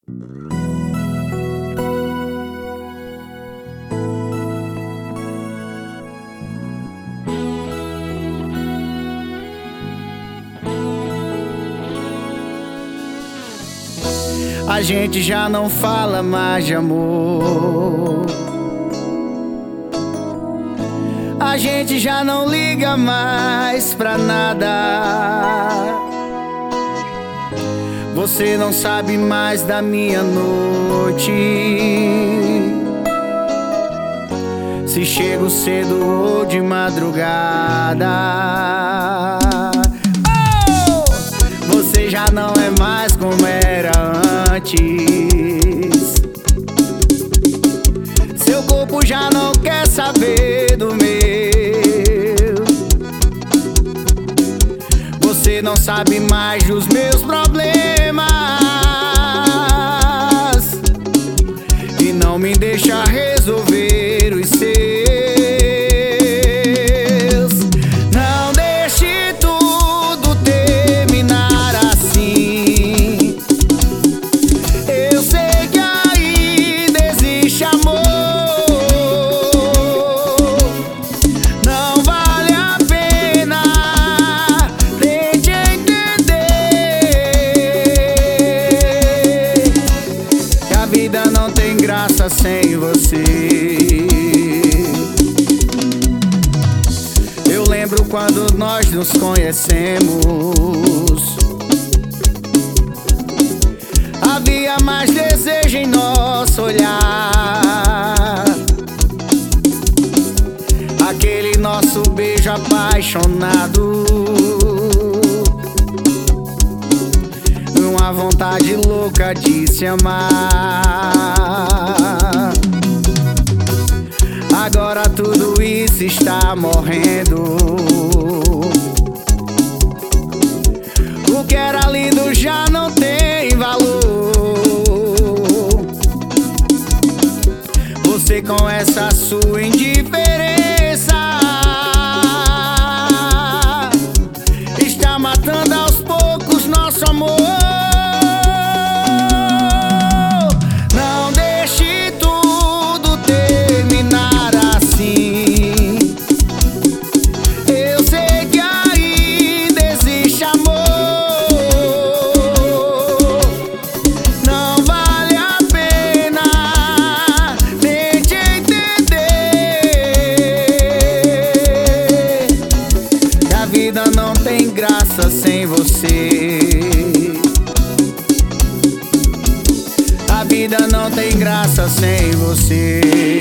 A gente já não fala mais de amor. A gente já não liga mais pra nada. Você não sabe mais da minha noite, se chego cedo ou de madrugada. Oh! Você já não é mais como era antes. Seu corpo já não quer saber do meu. Você não sabe mais dos meus problemas e não me deixa resolver os seus. Não deixe tudo terminar assim. Eu sei que ainda existe amor. Não vale a pena tente entender que a vida não tem graça sem você. Eu lembro quando nós nos conhecemos, havia mais desejo em nosso olhar. Aquele nosso beijo apaixonado, uma vontade louca de se amar. Agora tudo isso está morrendo. O que era lindo já não tem valor. Você com essa sua indiferença está matando aos poucos nosso amor. Não deixe tudo terminar assim. Eu sei que ainda existe amor. Não vale a pena tente entender que a vida não tem graça sem você. A vida não tem graça sem você.